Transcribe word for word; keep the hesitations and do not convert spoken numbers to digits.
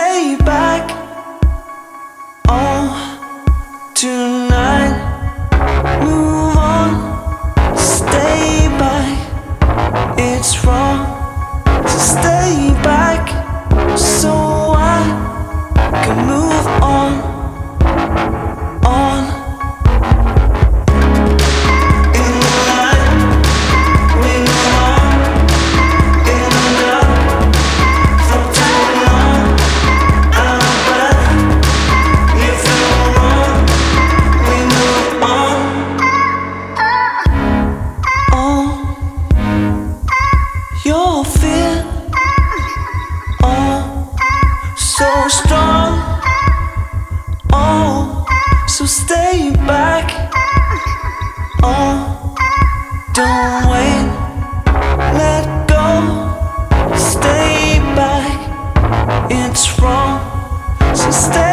stay back. Oh, tonight, move on, stay back. It's wrong to stay back, so I can move on, on. In the light, we move on. In the dark, for too long, out of breath. You feel wrong, we move on. Oh, your fear, oh, so strong. Oh, so stay back. Oh, don't wait, let go. Stay back. It's wrong, so stay